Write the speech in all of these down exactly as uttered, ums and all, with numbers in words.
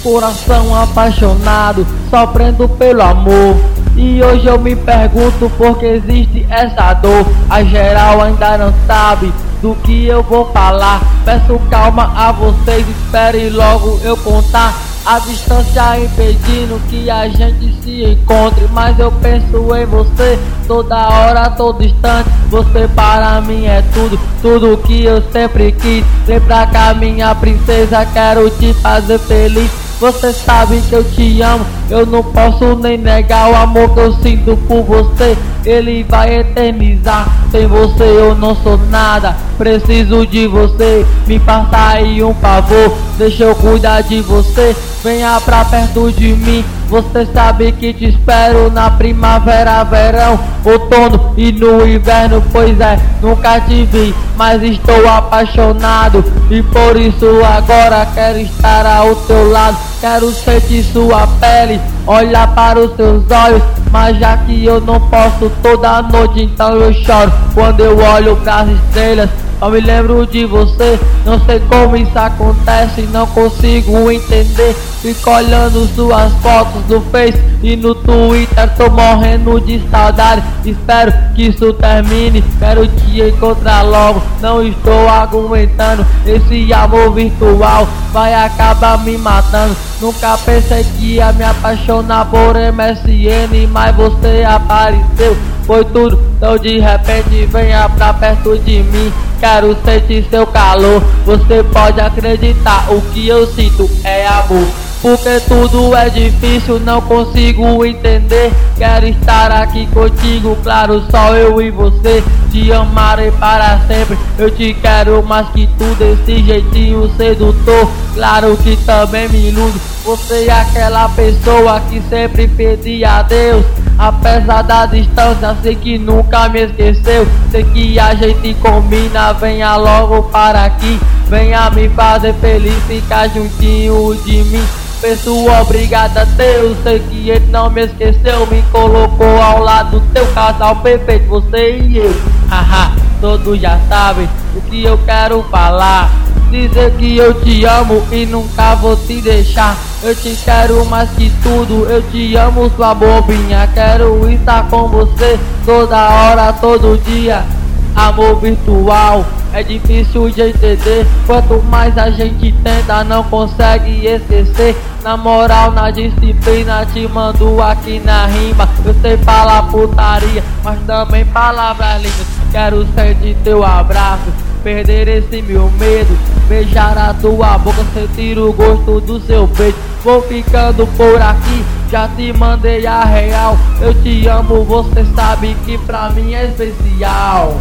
Coração apaixonado, sofrendo pelo amor. E hoje eu me pergunto por que existe essa dor. A geral ainda não sabe do que eu vou falar. Peço calma a vocês, espere logo eu contar. A distância impedindo que a gente se encontre, mas eu penso em você toda hora, todo instante. Você para mim é tudo, tudo que eu sempre quis. Vem pra cá minha princesa, quero te fazer feliz. Você sabe que eu te amo, eu não posso nem negar o amor que eu sinto por você. Ele vai eternizar, sem você eu não sou nada. Preciso de você, me faça aí um favor, deixa eu cuidar de você. Venha pra perto de mim, você sabe que te espero na primavera, verão, outono e no inverno. Pois é, nunca te vi, mas estou apaixonado e por isso agora quero estar ao teu lado. Quero sentir sua pele, olhar para os seus olhos, mas já que eu não posso toda noite, então eu choro quando eu olho pras estrelas. Só me lembro de você, não sei como isso acontece, não consigo entender. Fico olhando suas fotos no Face e no Twitter, tô morrendo de saudade. Espero que isso termine, quero te encontrar logo. Não estou aguentando, esse amor virtual vai acabar me matando. Nunca pensei que ia me apaixonar por M S N, mas você apareceu. Foi tudo, então de repente venha pra perto de mim. Quero sentir seu calor, você pode acreditar, o que eu sinto é amor. Porque tudo é difícil, não consigo entender. Quero estar aqui contigo, claro, só eu e você. Te amarei para sempre, eu te quero mais que tudo. Esse jeitinho sedutor, claro que também me ilude. Você é aquela pessoa que sempre pedi a Deus. Apesar da distância, sei que nunca me esqueceu. Sei que a gente combina, venha logo para aqui. Venha me fazer feliz, ficar juntinho de mim. Peço obrigado a Deus, sei que ele não me esqueceu. Me colocou ao lado do teu casal perfeito, você e eu. Haha, todos já sabem o que eu quero falar. Dizer que eu te amo e nunca vou te deixar. Eu te quero mais que tudo, eu te amo sua bobinha. Quero estar com você toda hora, todo dia. Amor virtual é difícil de entender. Quanto mais a gente tenta, não consegue esquecer. Na moral, na disciplina, te mando aqui na rima. Eu sei falar putaria, mas também palavras lindas. Quero sentir teu abraço, perder esse meu medo, beijar a tua boca, sentir o gosto do seu peito. Vou ficando por aqui, já te mandei a real. Eu te amo, você sabe que pra mim é especial.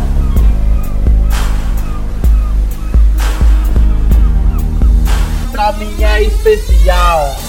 Pra mim é especial.